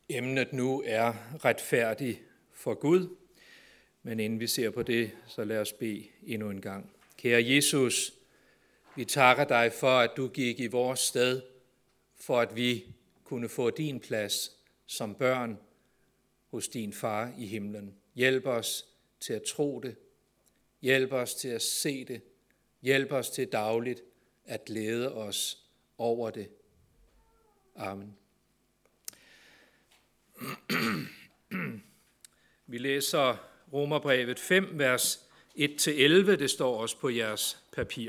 Emnet nu er retfærdig for Gud, men inden vi ser på det, så lad os bede endnu en gang. Kære Jesus, vi takker dig for, at du gik i vores sted, for at vi kunne få din plads som børn hos din far i himlen. Hjælp os til at tro det. Hjælp os til at se det. Hjælp os til dagligt at glæde os over det. Amen. Vi læser Romerbrevet 5, vers 1-11. Det står også på jeres papir.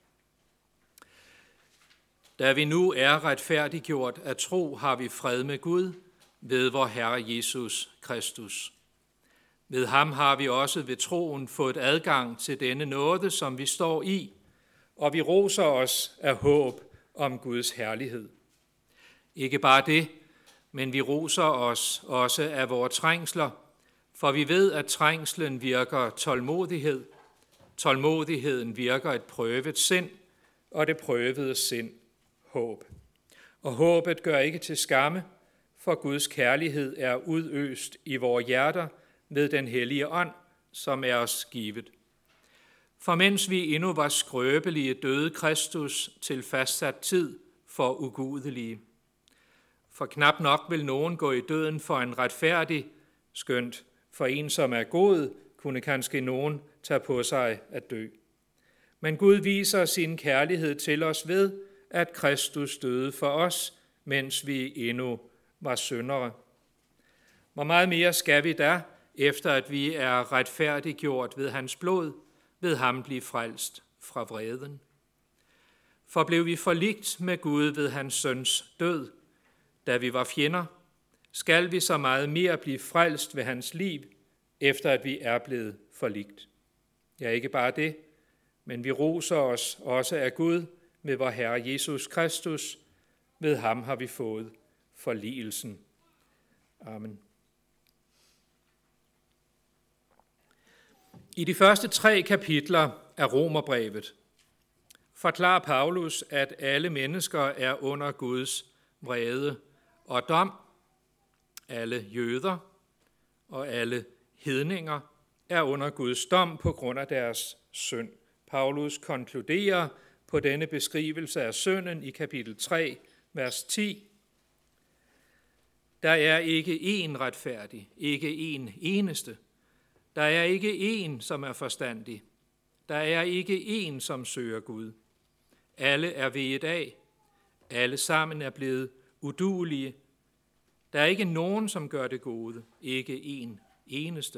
Da vi nu er retfærdiggjort af tro, har vi fred med Gud ved vor Herre Jesus Kristus. Ved ham har vi også ved troen fået adgang til denne nåde, som vi står i, og vi roser os af håb om Guds herlighed. Ikke bare det, men vi roser os også af vores trængsler, for vi ved, at trængslen virker tålmodighed. Tålmodigheden virker et prøvet sind, og det prøvede sind håb. Og håbet gør ikke til skamme, for Guds kærlighed er udøst i vores hjerter ved den hellige ånd, som er os givet. For mens vi endnu var skrøbelige, døde Kristus til fastsat tid for ugudelige. For knap nok vil nogen gå i døden for en retfærdig, skønt for en, som er god, kunne kanskje nogen tage på sig at dø. Men Gud viser sin kærlighed til os ved, at Kristus døde for os, mens vi endnu var syndere. Hvor meget mere skal vi da, efter at vi er retfærdiggjort ved hans blod, ved ham blive frelst fra vreden? For blev vi forligt med Gud ved hans søns død, da vi var fjender, skal vi så meget mere blive frelst ved hans liv, efter at vi er blevet forligt. Ja, ikke bare det, men vi roser os også af Gud med vor Herre Jesus Kristus. Ved ham har vi fået forligelsen. Amen. I de første 3 kapitler af Romerbrevet forklarer Paulus, at alle mennesker er under Guds vrede og dom. Alle jøder og alle hedninger er under Guds dom på grund af deres synd. Paulus konkluderer på denne beskrivelse af synden i kapitel 3, vers 10. Der er ikke én retfærdig, ikke én eneste. Der er ikke én, som er forstandig. Der er ikke én, som søger Gud. Alle er veget af. Alle sammen er blevet uduelige. Der er ikke nogen, som gør det gode. Ikke én eneste.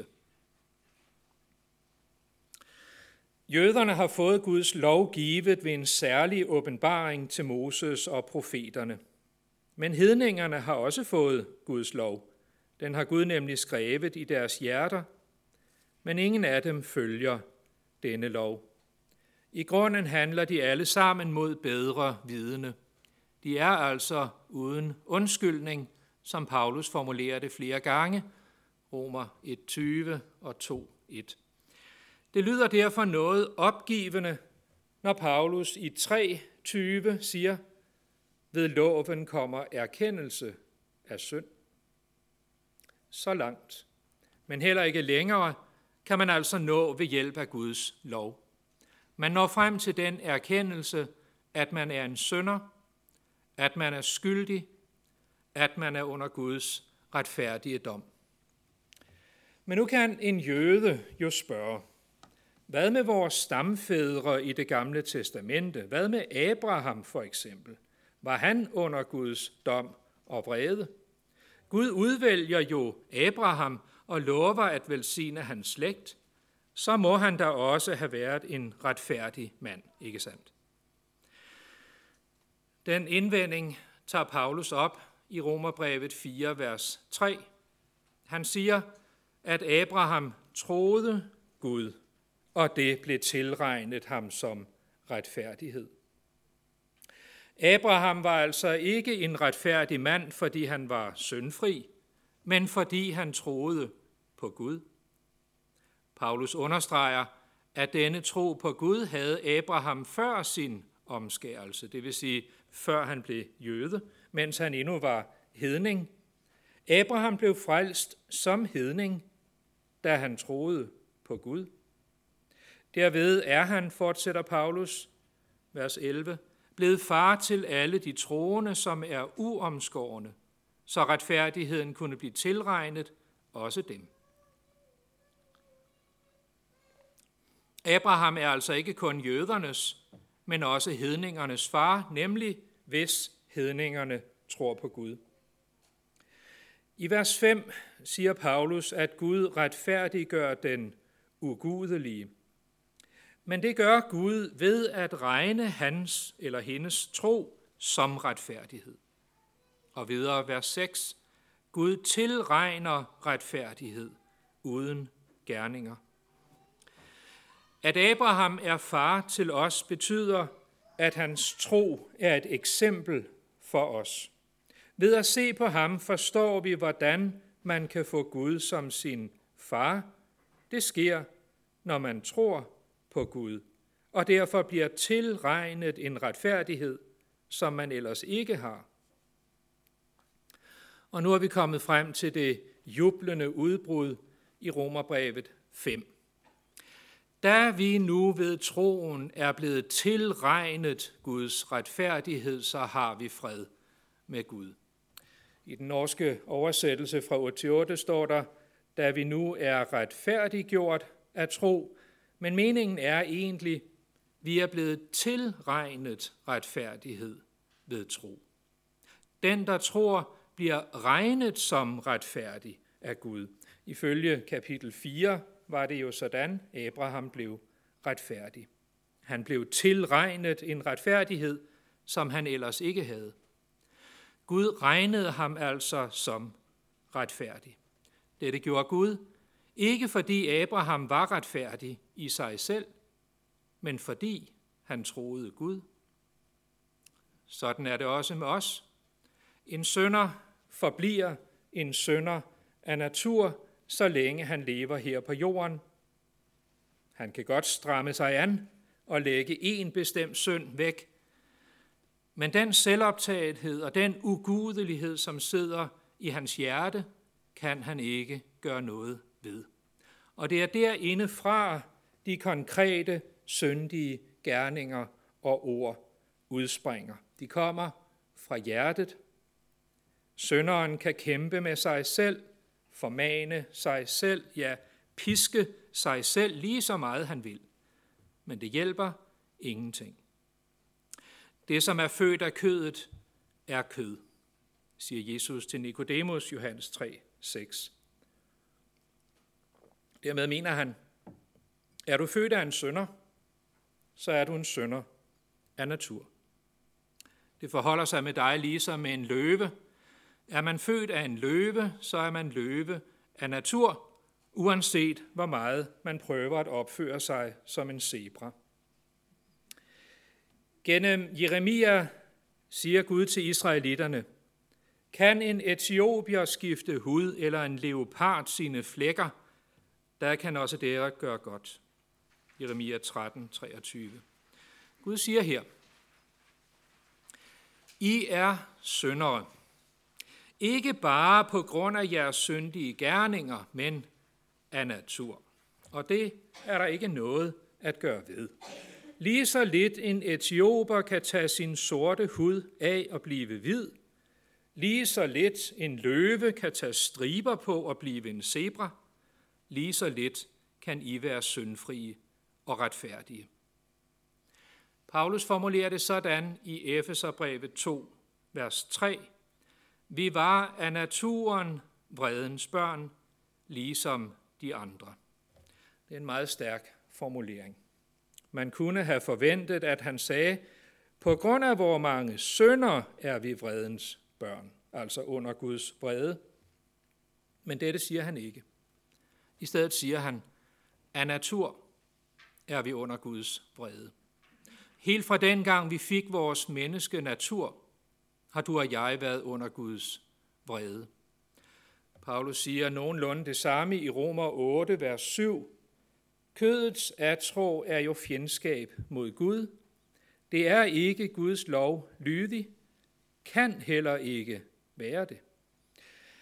Jøderne har fået Guds lov givet ved en særlig åbenbaring til Moses og profeterne. Men hedningerne har også fået Guds lov. Den har Gud nemlig skrevet i deres hjerter, men ingen af dem følger denne lov. I grunden handler de alle sammen mod bedre vidende. De er altså uden undskyldning, som Paulus formulerer det flere gange, Romer 1:20 og 2:1. Det lyder derfor noget opgivende, når Paulus i 3:20 siger, ved loven kommer erkendelse af synd. Så langt, men heller ikke længere, kan man altså nå ved hjælp af Guds lov. Man når frem til den erkendelse, at man er en synder, at man er skyldig, at man er under Guds retfærdige dom. Men nu kan en jøde jo spørge, hvad med vores stamfædre i det gamle testamente? Hvad med Abraham for eksempel? Var han under Guds dom og vrede? Gud udvælger jo Abraham og lover at velsigne hans slægt. Så må han da også have været en retfærdig mand, ikke sandt? Den indvending tager Paulus op i Romerbrevet 4, vers 3. Han siger, at Abraham troede Gud, og det blev tilregnet ham som retfærdighed. Abraham var altså ikke en retfærdig mand, fordi han var syndfri, men fordi han troede på Gud. Paulus understreger, at denne tro på Gud havde Abraham før sin omskærelse, det vil sige før han blev jøde, mens han endnu var hedning. Abraham blev frelst som hedning, da han troede på Gud. Derved er han, fortsætter Paulus, vers 11, blevet far til alle de troende, som er uomskårne, så retfærdigheden kunne blive tilregnet også dem. Abraham er altså ikke kun jødernes, men også hedningernes far, nemlig hvis hedningerne tror på Gud. I vers 5 siger Paulus, at Gud retfærdiggør den ugudelige. Men det gør Gud ved at regne hans eller hendes tro som retfærdighed. Og videre vers 6. Gud tilregner retfærdighed uden gerninger. At Abraham er far til os betyder, at hans tro er et eksempel for os. Ved at se på ham forstår vi, hvordan man kan få Gud som sin far. Det sker, når man tror på Gud, og derfor bliver tilregnet en retfærdighed, som man ellers ikke har. Og nu er vi kommet frem til det jublende udbrud i Romerbrevet 5. Da vi nu ved troen er blevet tilregnet Guds retfærdighed, så har vi fred med Gud. I den norske oversættelse fra 8-8 står der, da vi nu er retfærdiggjort af tro, men meningen er egentlig, vi er blevet tilregnet retfærdighed ved tro. Den, der tror, bliver regnet som retfærdig af Gud. Ifølge kapitel 4 var det jo sådan, Abraham blev retfærdig. Han blev tilregnet en retfærdighed, som han ellers ikke havde. Gud regnede ham altså som retfærdig. Dette gjorde Gud, ikke fordi Abraham var retfærdig i sig selv, men fordi han troede Gud. Sådan er det også med os. En synder forbliver en synder af natur, så længe han lever her på jorden. Han kan godt stramme sig an og lægge en bestemt synd væk, men den selvoptagethed og den ugudelighed, som sidder i hans hjerte, kan han ikke gøre noget ved. Og det er derinde fra de konkrete, syndige gerninger og ord udspringer. De kommer fra hjertet. Synderen kan kæmpe med sig selv, formane sig selv, ja, piske sig selv lige så meget han vil. Men det hjælper ingenting. Det, som er født af kødet, er kød, siger Jesus til Nikodemus, Johannes 3:6. Dermed mener han, er du født af en synder, så er du en synder af natur. Det forholder sig med dig ligesom med en løve. Er man født af en løve, så er man løve af natur, uanset hvor meget man prøver at opføre sig som en zebra. Gennem Jeremia siger Gud til israelitterne, kan en etiopier skifte hud eller en leopard sine flækker, der kan også dere gøre godt. Jeremia 13:23. Gud siger her, I er syndere. Ikke bare på grund af jeres syndige gerninger, men af natur. Og det er der ikke noget at gøre ved. Lige så lidt en etioper kan tage sin sorte hud af og blive hvid, lige så lidt en løve kan tage striber på og blive en zebra, lige så lidt kan I være syndfrie og retfærdige. Paulus formulerer det sådan i Efeserbrevet 2, vers 3. Vi var af naturen vredens børn, ligesom de andre. Det er en meget stærk formulering. Man kunne have forventet, at han sagde, på grund af hvor mange synder er vi vredens børn, altså under Guds vrede. Men dette siger han ikke. I stedet siger han, af natur er vi under Guds vrede. Helt fra den gang vi fik vores menneskenatur, har du og jeg været under Guds vrede. Paulus siger nogenlunde det samme i Romer 8, vers 7. Kødets atro er jo fjendskab mod Gud. Det er ikke Guds lov lydig, kan heller ikke være det.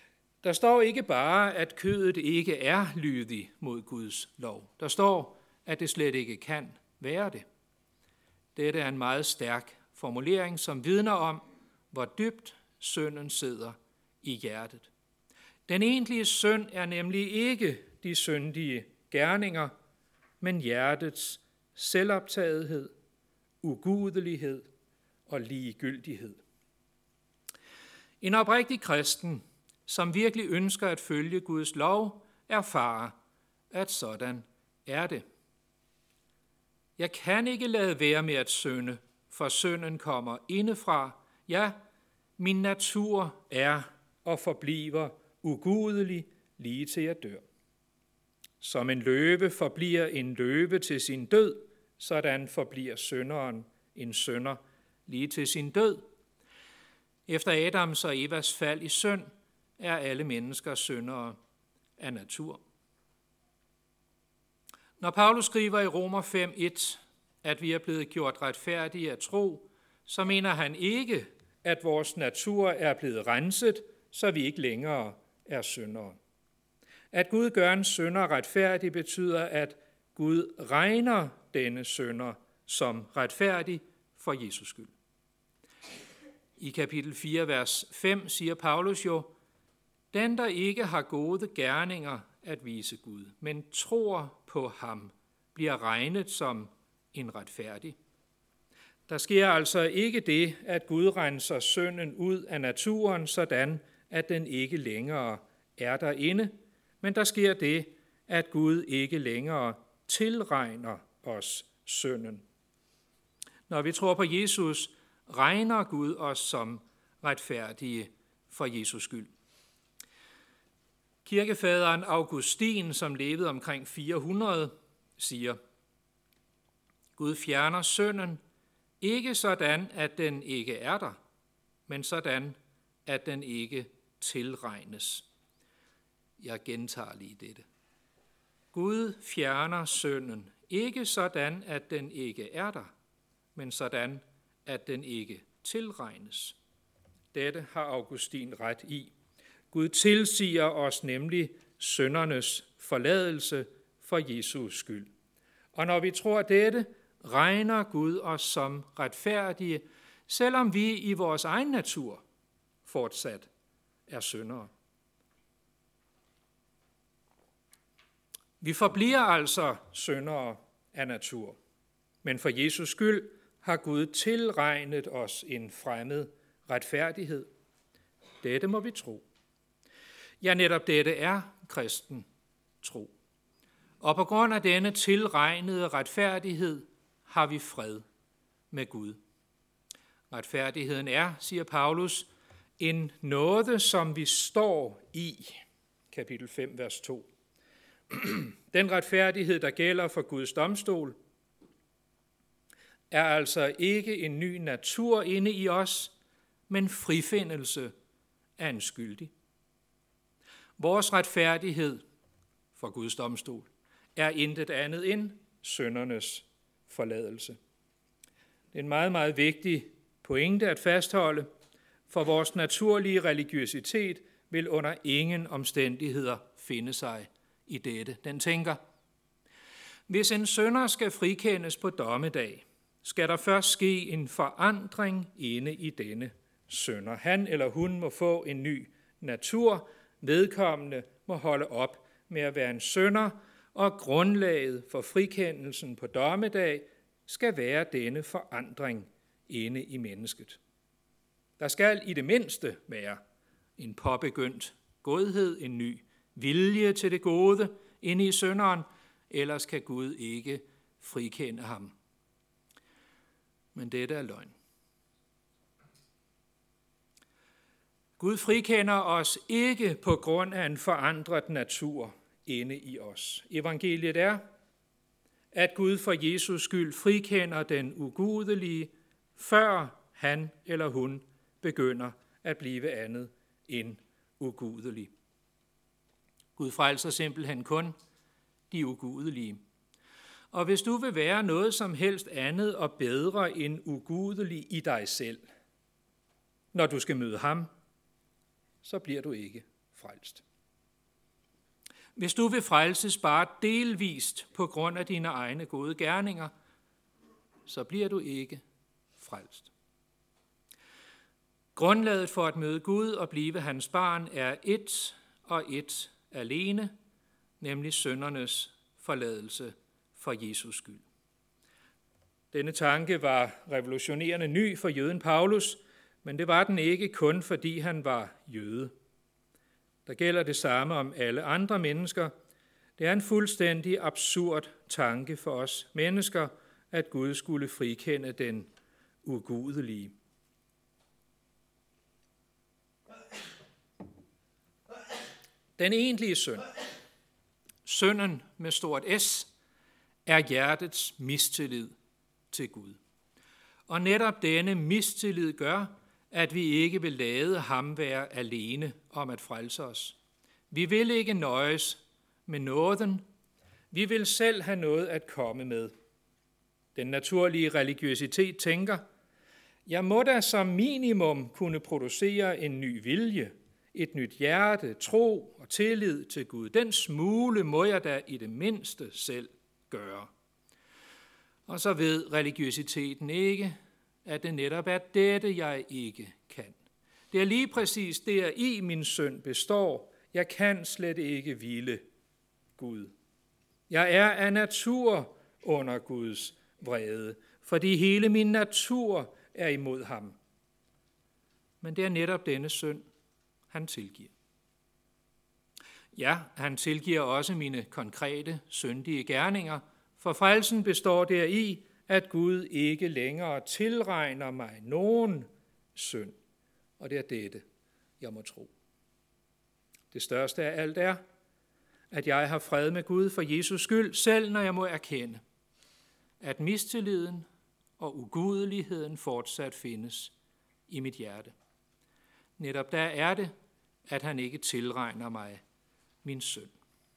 Der står ikke bare, at kødet ikke er lydig mod Guds lov. Der står, at det slet ikke kan være det. Dette er en meget stærk formulering, som vidner om, hvor dybt synden sidder i hjertet. Den egentlige synd er nemlig ikke de syndige gerninger, men hjertets selvoptagethed, ugudelighed og ligegyldighed. En oprigtig kristen, som virkelig ønsker at følge Guds lov, erfarer, at sådan er det. Jeg kan ikke lade være med at synde, for synden kommer indefra. Ja, min natur er og forbliver ugudelig lige til jeg dør. Som en løve forbliver en løve til sin død, sådan forbliver synderen en synder lige til sin død. Efter Adams og Evas fald i synd er alle mennesker syndere af natur. Når Paulus skriver i Romer 5:1, at vi er blevet gjort retfærdige af tro, så mener han ikke, at vores natur er blevet renset, så vi ikke længere er syndere. At Gud gør en synder retfærdig betyder, at Gud regner denne synder som retfærdig for Jesus skyld. I kapitel 4, vers 5 siger Paulus jo, den, der ikke har gode gerninger at vise Gud, men tror på ham, bliver regnet som en retfærdig. Der sker altså ikke det, at Gud renser synden ud af naturen, sådan at den ikke længere er derinde, men der sker det, at Gud ikke længere tilregner os synden. Når vi tror på Jesus, regner Gud os som retfærdige for Jesus skyld. Kirkefaderen Augustin, som levede omkring 400, siger, Gud fjerner synden, ikke sådan, at den ikke er der, men sådan, at den ikke tilregnes. Jeg gentager lige dette. Gud fjerner synden, ikke sådan, at den ikke er der, men sådan, at den ikke tilregnes. Dette har Augustin ret i. Gud tilsiger os nemlig syndernes forladelse for Jesus skyld. Og når vi tror dette, regner Gud os som retfærdige, selvom vi i vores egen natur fortsat er syndere. Vi forbliver altså syndere af natur, men for Jesus skyld har Gud tilregnet os en fremmed retfærdighed. Dette må vi tro. Ja, netop dette er kristen tro. Og på grund af denne tilregnede retfærdighed har vi fred med Gud. Retfærdigheden er, siger Paulus, en nåde, som vi står i. Kapitel 5, vers 2. Den retfærdighed, der gælder for Guds domstol, er altså ikke en ny natur inde i os, men frifindelse af en skyldig. Vores retfærdighed for Guds domstol er intet andet end syndernes forladelse. Det er en meget, meget vigtig pointe at fastholde, for vores naturlige religiøsitet vil under ingen omstændigheder finde sig i dette. Den tænker, hvis en synder skal frikendes på dommedag, skal der først ske en forandring inde i denne synder. Han eller hun må få en ny natur, vedkommende må holde op med at være en synder, og grundlaget for frikendelsen på dommedag skal være denne forandring inde i mennesket. Der skal i det mindste være en påbegyndt godhed, en ny vilje til det gode inde i synderen, ellers kan Gud ikke frikende ham. Men dette er løgn. Gud frikender os ikke på grund af en forandret natur inde i os. Evangeliet er, at Gud for Jesus skyld frikender den ugudelige, før han eller hun begynder at blive andet end ugudelig. Gud frelser simpelthen kun de ugudelige. Og hvis du vil være noget som helst andet og bedre end ugudelig i dig selv, når du skal møde ham, så bliver du ikke frelst. frelst. Hvis du vil frelses bare delvist på grund af dine egne gode gerninger, så bliver du ikke frelst. Grundlaget for at møde Gud og blive hans barn er ét og ét alene, nemlig syndernes forladelse for Jesus skyld. Denne tanke var revolutionerende ny for jøden Paulus, men det var den ikke kun, fordi han var jøde. Der gælder det samme om alle andre mennesker. Det er en fuldstændig absurd tanke for os mennesker, at Gud skulle frikende den ugudelige. Den egentlige synd, synden med stort S, er hjertets mistillid til Gud. Og netop denne mistillid gør, at vi ikke vil lade ham være alene om at frelse os. Vi vil ikke nøjes med nåden. Vi vil selv have noget at komme med. Den naturlige religiøsitet tænker, jeg må da som minimum kunne producere en ny vilje, et nyt hjerte, tro og tillid til Gud. Den smule må jeg da i det mindste selv gøre. Og så ved religiøsiteten ikke, at det netop er dette, jeg ikke kan. Det er lige præcis der i min synd består. Jeg kan slet ikke ville Gud. Jeg er af natur under Guds vrede, fordi hele min natur er imod ham. Men det er netop denne synd, han tilgiver. Ja, han tilgiver også mine konkrete, syndige gerninger, for frelsen består deri, at Gud ikke længere tilregner mig nogen synd. Og det er dette, jeg må tro. Det største af alt er, at jeg har fred med Gud for Jesus skyld, selv når jeg må erkende, at mistilliden og ugudeligheden fortsat findes i mit hjerte. Netop der er det, at han ikke tilregner mig min synd.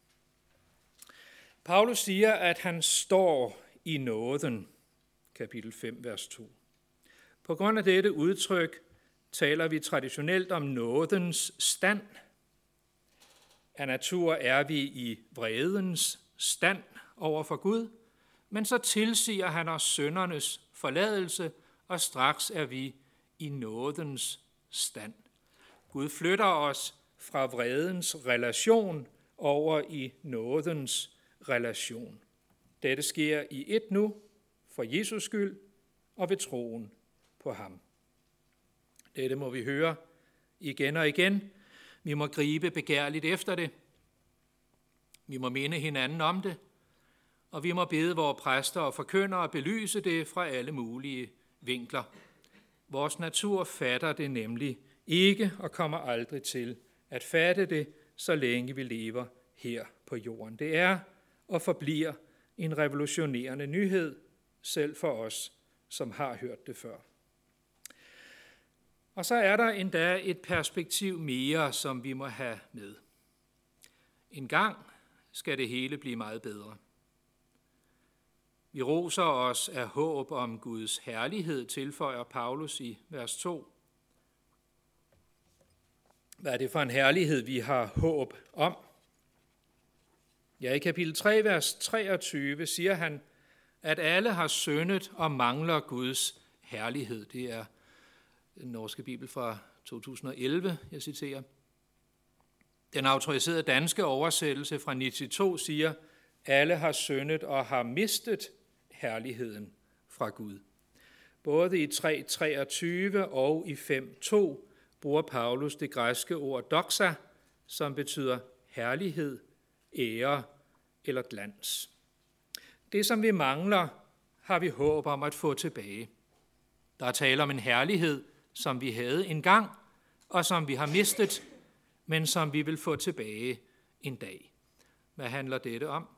Paulus siger, at han står i nåden, kapitel 5, vers 2. På grund af dette udtryk taler vi traditionelt om nådens stand. Af natur er vi i vredens stand over for Gud, men så tilsiger han os syndernes forladelse, og straks er vi i nådens stand. Gud flytter os fra vredens relation over i nådens relation. Dette sker i ét nu, for Jesus skyld og ved troen på ham. Dette må vi høre igen og igen. Vi må gribe begærligt efter det. Vi må minde hinanden om det, og vi må bede vores præster og forkyndere belyse det fra alle mulige vinkler. Vores natur fatter det nemlig ikke og kommer aldrig til at fatte det, så længe vi lever her på jorden. Det er og forbliver en revolutionerende nyhed, selv for os, som har hørt det før. Og så er der endda et perspektiv mere, som vi må have med. En gang skal det hele blive meget bedre. Vi roser os af håb om Guds herlighed, tilføjer Paulus i vers 2. Hvad er det for en herlighed, vi har håb om? Ja, i kapitel 3, vers 23 siger han, at alle har syndet og mangler Guds herlighed. Det er den norske bibel fra 2011, jeg citerer. Den autoriserede danske oversættelse fra 92 siger, alle har syndet og har mistet herligheden fra Gud. Både i 3:23 og i 5:2 bruger Paulus det græske ord doxa, som betyder herlighed, ære eller glans. Det, som vi mangler, har vi håb om at få tilbage. Der er tale om en herlighed, som vi havde engang, og som vi har mistet, men som vi vil få tilbage en dag. Hvad handler dette om?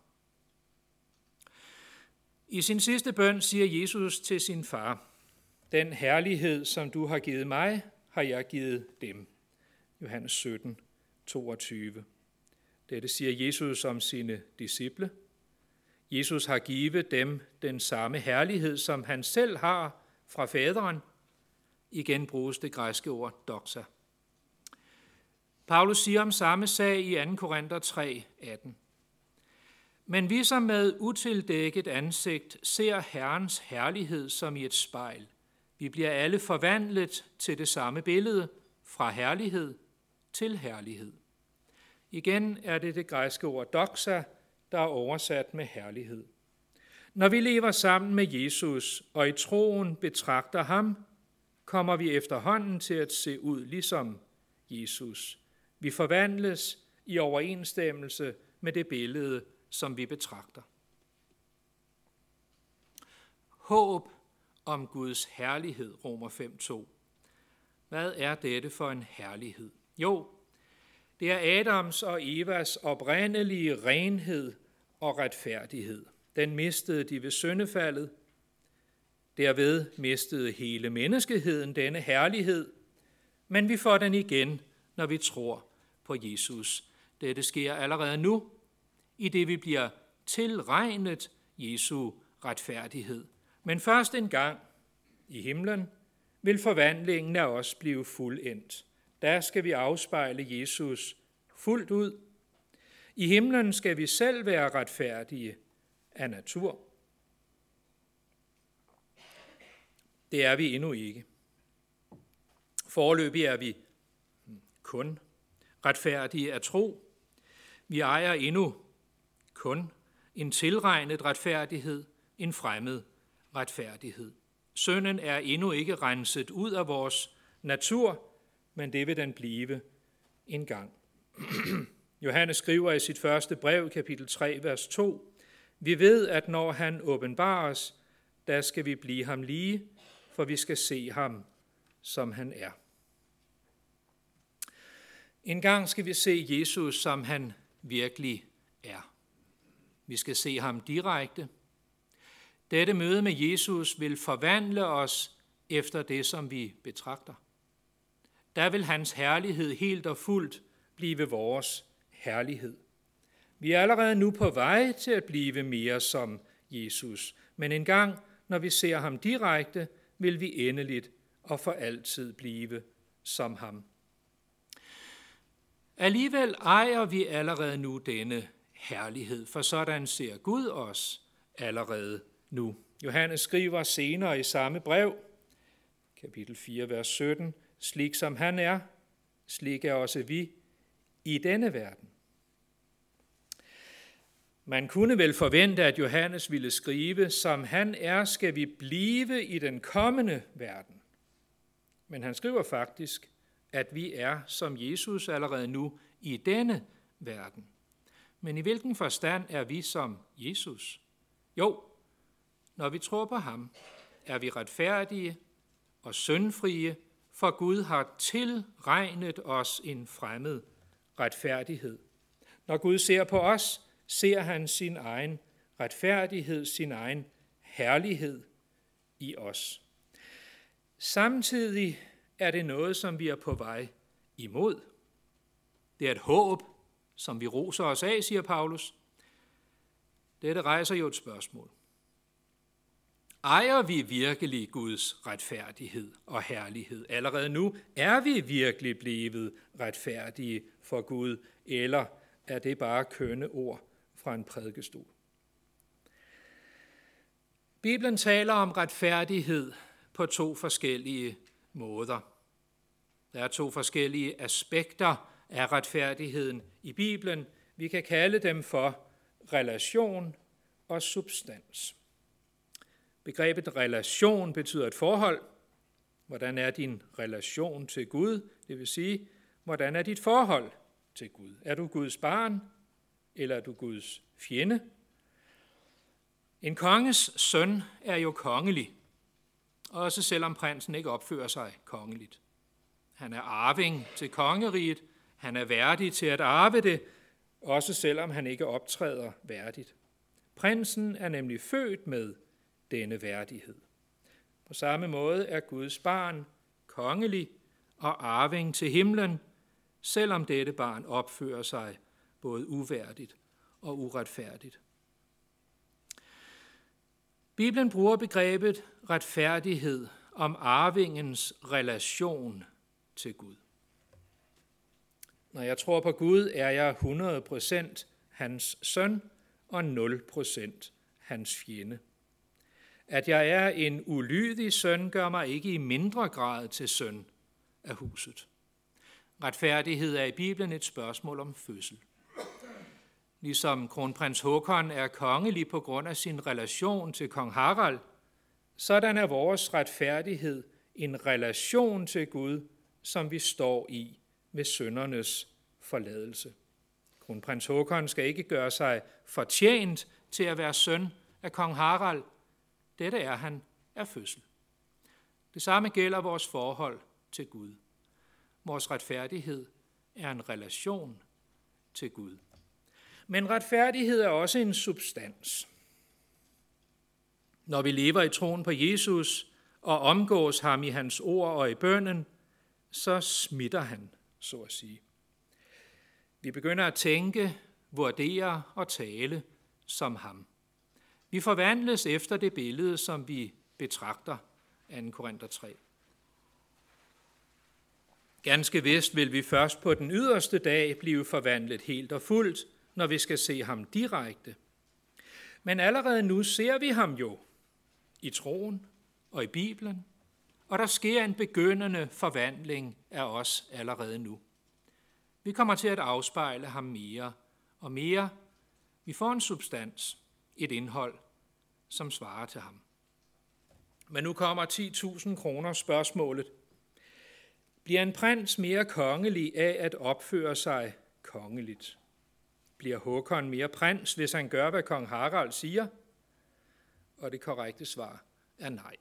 I sin sidste bøn siger Jesus til sin far, den herlighed, som du har givet mig, har jeg givet dem. Johannes 17, 22. Dette siger Jesus om sine disciple. Jesus har givet dem den samme herlighed, som han selv har fra faderen. Igen bruges det græske ord doxa. Paulus siger om samme sag i 2. Korinther 3:18. Men vi som med utildækket ansigt ser Herrens herlighed som i et spejl. Vi bliver alle forvandlet til det samme billede, fra herlighed til herlighed. Igen er det græske ord doxa, der er oversat med herlighed. Når vi lever sammen med Jesus og i troen betragter ham, kommer vi efterhånden til at se ud ligesom Jesus. Vi forvandles i overensstemmelse med det billede, som vi betragter. Håb om Guds herlighed, Romer 5:2. Hvad er dette for en herlighed? Jo, det er Adams og Evas oprindelige renhed og retfærdighed. Den mistede de ved syndefaldet. Derved mistede hele menneskeheden denne herlighed, men vi får den igen, når vi tror på Jesus. Dette sker allerede nu, i det vi bliver tilregnet Jesu retfærdighed. Men først en gang i himlen vil forvandlingen af os blive fuldendt. Der skal vi afspejle Jesus fuldt ud. I himlen skal vi selv være retfærdige af natur. Det er vi endnu ikke. Foreløbig er vi kun retfærdige af tro. Vi ejer endnu kun en tilregnet retfærdighed, en fremmed retfærdighed. Synden er endnu ikke renset ud af vores natur, men det vil den blive en gang. Johannes skriver i sit første brev, kapitel 3, vers 2, vi ved, at når han åbenbares, der skal vi blive ham lige, for vi skal se ham, som han er. En gang skal vi se Jesus, som han virkelig er. Vi skal se ham direkte. Dette møde med Jesus vil forvandle os efter det, som vi betragter. Der vil hans herlighed helt og fuldt blive vores herlighed. Vi er allerede nu på vej til at blive mere som Jesus, men en gang, når vi ser ham direkte, vil vi endeligt og for altid blive som ham. Alligevel ejer vi allerede nu denne herlighed, for sådan ser Gud os allerede nu. Johannes skriver senere i samme brev, kapitel 4, vers 17, slik som han er, slik er også vi i denne verden. Man kunne vel forvente, at Johannes ville skrive, som han er, skal vi blive i den kommende verden. Men han skriver faktisk, at vi er som Jesus allerede nu i denne verden. Men i hvilken forstand er vi som Jesus? Jo, når vi tror på ham, er vi retfærdige og syndfrie, for Gud har tilregnet os en fremmed retfærdighed. Når Gud ser på os, ser han sin egen retfærdighed, sin egen herlighed i os. Samtidig er det noget, som vi er på vej imod. Det er et håb, som vi roser os af, siger Paulus. Dette rejser jo et spørgsmål. Ejer vi virkelig Guds retfærdighed og herlighed? Allerede nu er vi virkelig blevet retfærdige for Gud, eller er det bare kønne ord fra en prædikestol? Bibelen taler om retfærdighed på to forskellige måder. Der er to forskellige aspekter af retfærdigheden i Bibelen. Vi kan kalde dem for relation og substans. Begrebet relation betyder et forhold. Hvordan er din relation til Gud? Det vil sige, hvordan er dit forhold til Gud? Er du Guds barn, eller er du Guds fjende? En konges søn er jo kongelig, også selvom prinsen ikke opfører sig kongeligt. Han er arving til kongeriget, han er værdig til at arve det, også selvom han ikke optræder værdigt. Prinsen er nemlig født med denne værdighed. På samme måde er Guds barn kongelig og arving til himlen, selvom dette barn opfører sig både uværdigt og uretfærdigt. Bibelen bruger begrebet retfærdighed om arvingens relation til Gud. Når jeg tror på Gud, er jeg 100% hans søn og 0% hans fjende. At jeg er en ulydig søn, gør mig ikke i mindre grad til søn af huset. Retfærdighed er i Bibelen et spørgsmål om fødsel. Ligesom kronprins Håkon er kongelig på grund af sin relation til kong Harald, sådan er vores retfærdighed en relation til Gud, som vi står i med syndernes forladelse. Kronprins Håkon skal ikke gøre sig fortjent til at være søn af kong Harald. Dette er han af fødsel. Det samme gælder vores forhold til Gud. Vores retfærdighed er en relation til Gud. Men retfærdighed er også en substans. Når vi lever i troen på Jesus og omgås ham i hans ord og i bønnen, så smitter han, så at sige. Vi begynder at tænke, vurdere og tale som ham. Vi forvandles efter det billede, som vi betragter, 2. Korinther 3. Ganske vist vil vi først på den yderste dag blive forvandlet helt og fuldt, når vi skal se ham direkte. Men allerede nu ser vi ham jo i troen og i Bibelen, og der sker en begyndende forvandling af os allerede nu. Vi kommer til at afspejle ham mere og mere. Vi får en substans, et indhold, som svarer til ham. Men nu kommer 10.000 kroner spørgsmålet. Bliver en prins mere kongelig af at opføre sig kongeligt? Bliver Håkon mere prins, hvis han gør, hvad kong Harald siger? Og det korrekte svar er nej.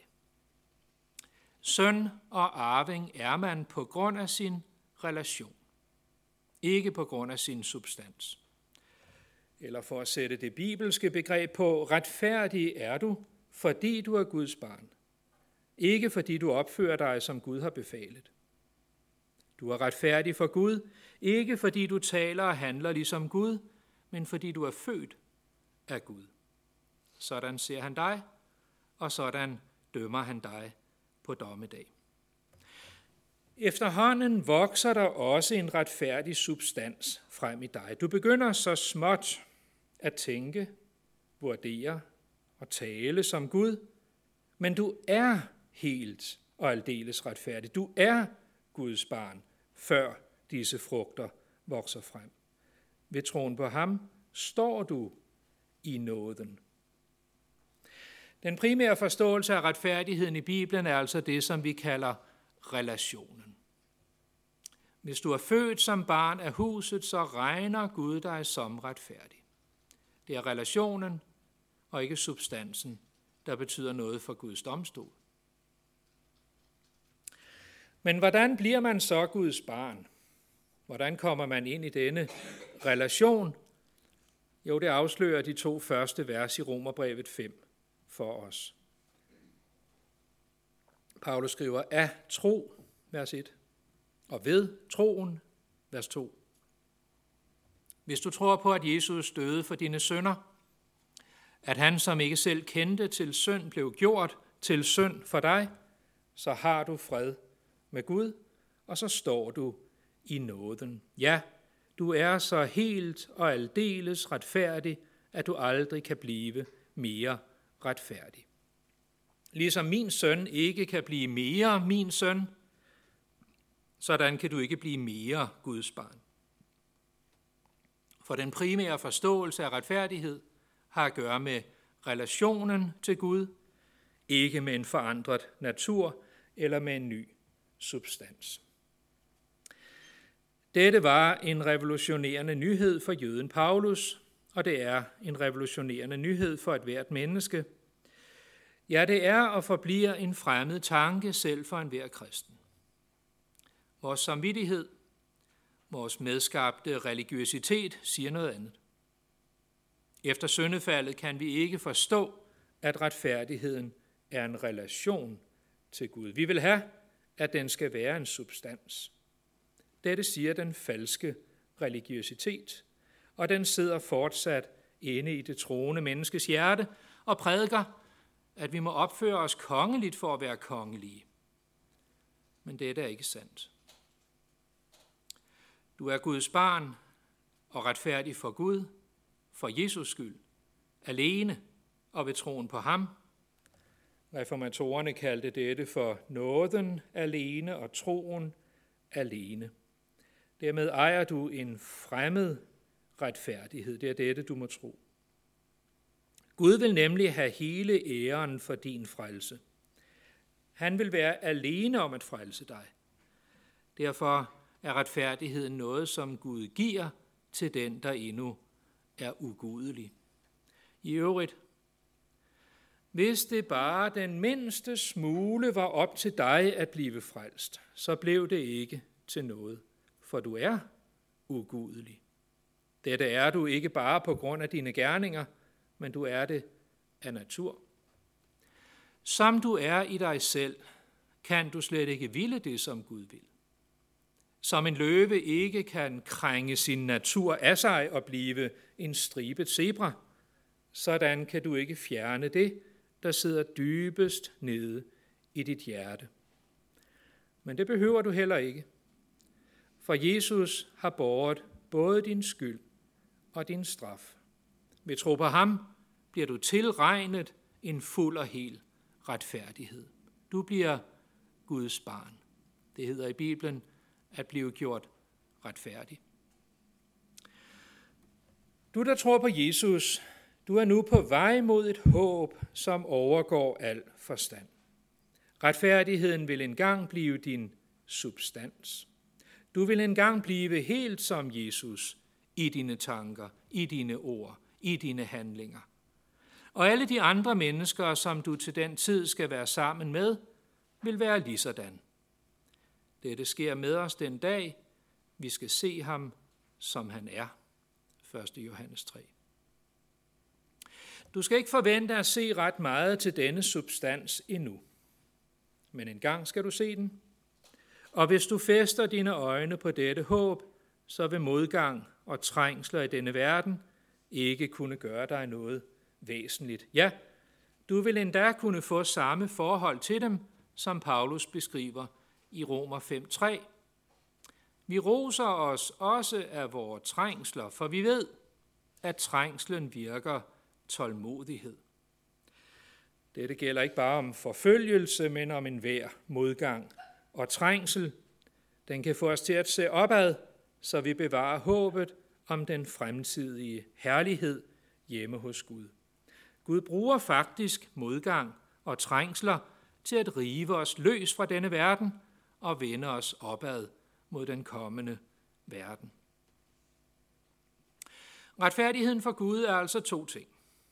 Søn og arving er man på grund af sin relation, ikke på grund af sin substans. Eller for at sætte det bibelske begreb på, retfærdig er du, fordi du er Guds barn. Ikke fordi du opfører dig, som Gud har befalet. Du er retfærdig for Gud, ikke fordi du taler og handler ligesom Gud, men fordi du er født af Gud. Sådan ser han dig, og sådan dømmer han dig på dommedag. Efterhånden vokser der også en retfærdig substans frem i dig. Du begynder så småt at tænke, vurdere og tale som Gud, men du er helt og aldeles retfærdig. Du er Guds barn, før disse frugter vokser frem. Ved troen på ham står du i nåden. Den primære forståelse af retfærdigheden i Bibelen er altså det, som vi kalder relationen. Hvis du er født som barn af huset, så regner Gud dig som retfærdig. Det er relationen og ikke substansen, der betyder noget for Guds domstol. Men hvordan bliver man så Guds barn? Hvordan kommer man ind i denne relation? Jo, det afslører de 2 første vers i Romerbrevet 5 for os. Paulus skriver, af tro, vers 1, og ved troen, vers 2. Hvis du tror på, at Jesus døde for dine synder, at han, som ikke selv kendte til synd, blev gjort til synd for dig, så har du fred med Gud, og så står du i nåden. Ja, du er så helt og aldeles retfærdig, at du aldrig kan blive mere retfærdig. Ligesom min søn ikke kan blive mere min søn, sådan kan du ikke blive mere Guds barn. For den primære forståelse af retfærdighed har at gøre med relationen til Gud, ikke med en forandret natur eller med en ny substans. Dette var en revolutionerende nyhed for jøden Paulus, og det er en revolutionerende nyhed for et hvert menneske. Ja, det er og forbliver en fremmed tanke selv for enhver kristen. Vores samvittighed, vores medskabte religiøsitet siger noget andet. Efter syndefaldet kan vi ikke forstå, at retfærdigheden er en relation til Gud. Vi vil have, at den skal være en substans. Dette siger den falske religiøsitet, og den sidder fortsat inde i det troende menneskes hjerte og prædiker, at vi må opføre os kongeligt for at være kongelige. Men dette er ikke sandt. Du er Guds barn og retfærdig for Gud, for Jesus skyld, alene og ved troen på ham. Reformatorerne kaldte dette for nåden alene og troen alene. Dermed ejer du en fremmed retfærdighed. Det er dette, du må tro. Gud vil nemlig have hele æren for din frelse. Han vil være alene om at frelse dig. Derfor er retfærdigheden noget, som Gud giver til den, der endnu er ugudelig. I øvrigt, hvis det bare den mindste smule var op til dig at blive frelst, så blev det ikke til noget, for du er ugudelig. Dette er du ikke bare på grund af dine gerninger, men du er det af natur. Som du er i dig selv, kan du slet ikke ville det, som Gud vil. Som en løve ikke kan krænge sin natur af sig og blive en stribet zebra, sådan kan du ikke fjerne det, der sidder dybest nede i dit hjerte. Men det behøver du heller ikke, for Jesus har båret både din skyld og din straf. Ved tro på ham bliver du tilregnet en fuld og hel retfærdighed. Du bliver Guds barn. Det hedder i Bibelen at blive gjort retfærdig. Du, der tror på Jesus, du er nu på vej mod et håb, som overgår al forstand. Retfærdigheden vil engang blive din substans. Du vil engang blive helt som Jesus i dine tanker, i dine ord, i dine handlinger. Og alle de andre mennesker, som du til den tid skal være sammen med, vil være ligesådan. Dette sker med os den dag, vi skal se ham, som han er. 1. Johannes 3. Du skal ikke forvente at se ret meget til denne substans endnu. Men engang skal du se den. Og hvis du fæster dine øjne på dette håb, så vil modgang og trængsler i denne verden ikke kunne gøre dig noget væsentligt. Ja, du vil endda kunne få samme forhold til dem, som Paulus beskriver i Romer 5:3. Vi roser os også af vores trængsler, for vi ved, at trængslen virker tålmodighed. Dette gælder ikke bare om forfølgelse, men om enhver modgang og trængsel. Den kan få os til at se opad, så vi bevarer håbet om den fremtidige herlighed hjemme hos Gud. Gud bruger faktisk modgang og trængsler til at rive os løs fra denne verden og vende os opad mod den kommende verden. Retfærdigheden for Gud er altså to ting.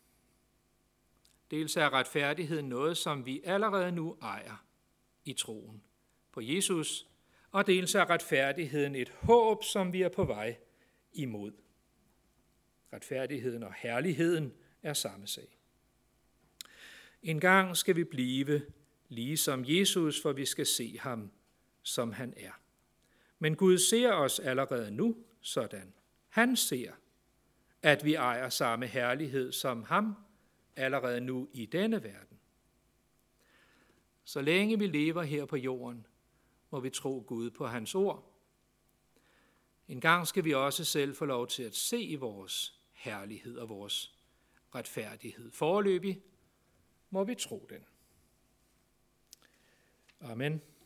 Dels er retfærdigheden noget, som vi allerede nu ejer i troen på Jesus, og dels er retfærdigheden et håb, som vi er på vej imod. Retfærdigheden og herligheden er samme sag. En gang skal vi blive ligesom Jesus, for vi skal se ham, som han er. Men Gud ser os allerede nu sådan. Han ser, at vi ejer samme herlighed som ham allerede nu i denne verden. Så længe vi lever her på jorden, må vi tro Gud på hans ord. En gang skal vi også selv få lov til at se vores herlighed og vores retfærdighed. Foreløbig må vi tro den. Amen.